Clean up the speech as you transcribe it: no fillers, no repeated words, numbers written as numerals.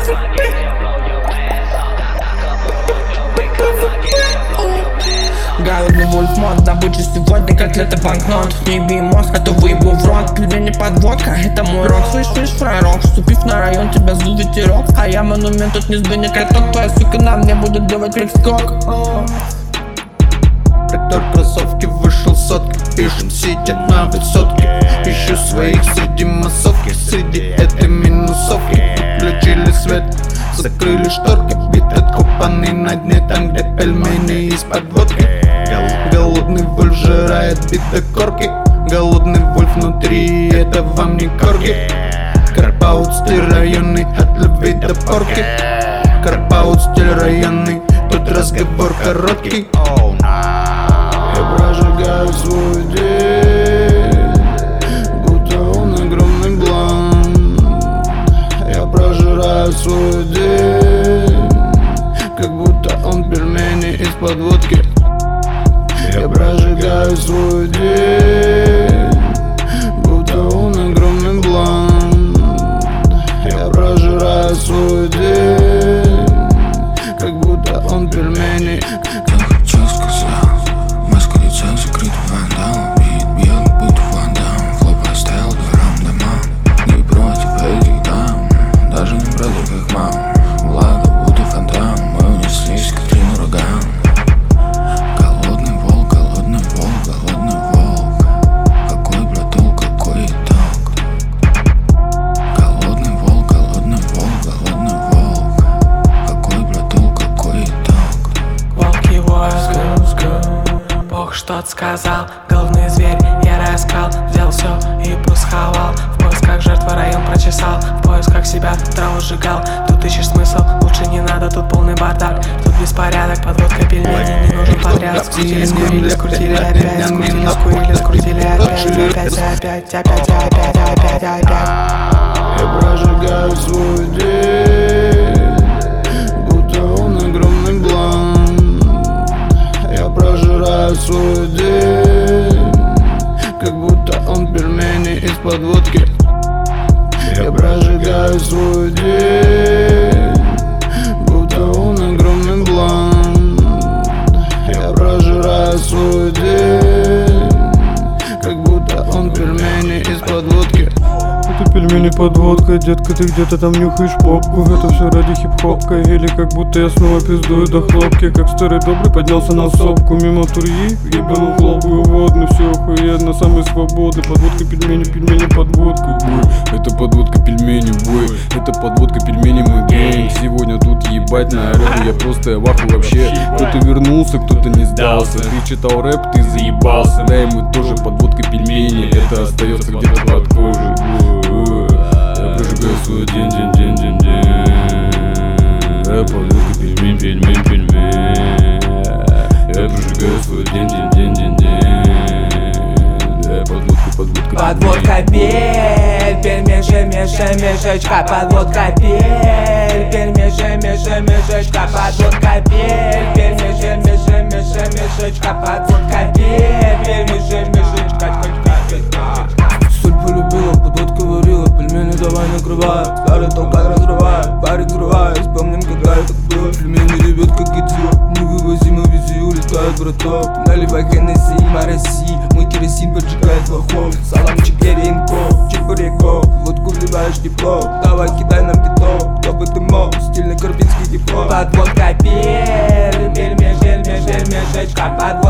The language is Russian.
Голодный вольф мод, добыча сегодня котлета банкнот. Не еби мозг, а то выебу в рот. Пельмени подводка, это мой рок. Слышь, фрайрок, вступив на район, тебя злу ветерок. А я монумент, тут не сдвинет каток. Твоя сука на мне будет делать фликскок. Трактор, кроссовки, вышел сотки. Пишем, сидя на высотке. Ищу своих среди массовки. Среди этой минусовки. Включили свет, закрыли шторки. Бит откопанный на дне, там где пельмени из-под водки. Голодный вольф жирает бит до корки. Голодный вольф внутри, это вам не корги. Карпаут стиль районный, от любви до порки. Карпаут стиль районный, тут разговор короткий. Я прожигаю свой день, будто он огромный блан. Я прожираю свой день, как будто он пельмени из-под водки. Я прожигаю свой день, будто он огромный блан. Я прожираю свой день, как будто он пельмени. Что-то сказал, головный зверь я раскал. Взял все и пусховал. В поисках жертвы район прочесал. В поисках себя траву сжигал. Тут ищешь смысл, лучше не надо, тут полный бардак. Тут беспорядок, подводка пельменей, не нужен подряд. Скрутили, скурили, скрутили опять. Скрутили, скурили, скрутили опять. Я прожигаю свой день, будто он огромный блан. Я прожираю свой день, как будто он пельмени из-под водки. Я прожигаю свой день, будто он огромный блан. Я прожираю свой день, как будто он пельмени из-под водки. Это пельмени под водкой, детка, ты где-то там нюхаешь попку. Это все ради хип-хопка, или как будто я снова пиздую до хлопки. Как старый добрый поднялся на сопку, мимо турьи, ебанул хлопаю водный. Все охуенно, самый свободный. Подводка пельмени, пельмени под водкой, бой. Это подводка пельмени, бой. Это подводка пельмени, мой гэнг. Сегодня тут ебать на рэпу, я просто в ахуе вообще. Кто-то вернулся, кто-то не сдался. Ты читал рэп, ты заебался. Да и мы тоже подводка пельмени. Это остается где-то под кожей. Я прожигаю свой день. Я подводка пельмень. Я прожигаю свой день. Я подводка. Подводка пельмень, мешечка. Подводка пельмень, мешечка. Подводка пельмень, мешечка. Подводка пельмень, мешечка. Соль полюбила, подводка варила, пельмени давай накрывай. Старый толкат разрывай, парень взрывай. Вспомним, когда это было. Пельмени ребят как идиот, невывозимо вези, улетают браток. Наливай Хеннесси, мороси, мой керосин поджигает лохов. Саламчик, яринко, чебуреков, водку вливаешь тепло. Давай кидай нам китов, кто бы ты мог, стильный карпинский диплом. Подводка пельмень, мешечка.